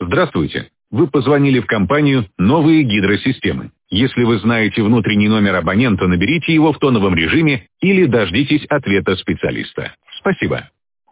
Здравствуйте. Вы позвонили в компанию «Новые гидросистемы». Если вы знаете внутренний номер абонента, наберите его в тоновом режиме или дождитесь ответа специалиста. Спасибо.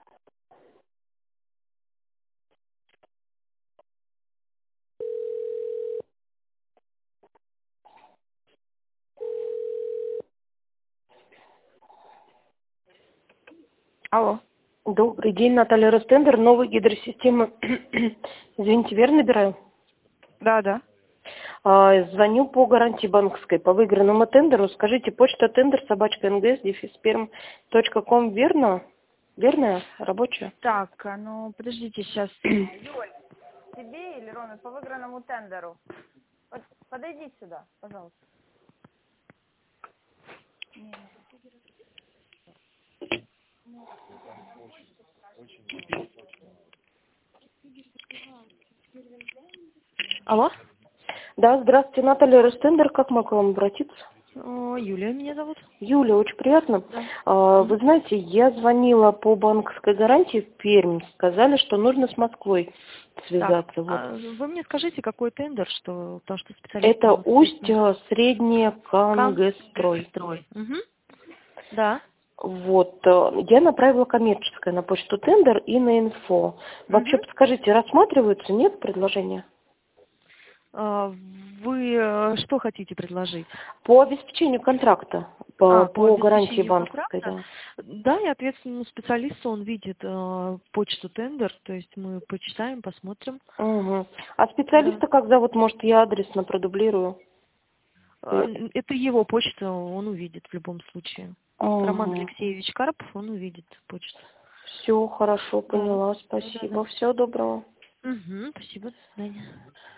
Алло. Добрый день, Наталья Ростендер, новые гидросистемы. Извините, верно набираю? Да. Звоню по гарантии банковской, по выигранному тендеру. Скажите, почта тендер @нгс-перм.ком верно? Верная? Рабочая? Так, ну подождите сейчас. Юль, тебе или Роме по выигранному тендеру? Вот, подойди сюда, пожалуйста. Алло? Да, здравствуйте, Наталья Ростендер. Как могу к вам обратиться? Юлия меня зовут. Юля, очень приятно. Да. Вы знаете, я звонила по банковской гарантии в Пермь. Сказали, что нужно с Москвой связаться. Так, Вот. вы мне скажите, какой тендер, потому что специалист... Это Усть-Средняя Кангстрой. Угу. Да. Вот. Я направила коммерческое на почту тендер и на инфо. Вообще, подскажите, рассматриваются, нет предложения? Вы что хотите предложить? По обеспечению контракта, по гарантии обеспечению банковской, контракта? да. Да, и ответственному специалисту он видит почту тендер, то есть мы почитаем, посмотрим. Угу. А специалиста как зовут? Может, я адресно продублирую? Это его почта, он увидит в любом случае. Роман Алексеевич Карпов, он увидит почту. Все, хорошо, поняла, спасибо. Всего доброго. Спасибо, до свидания.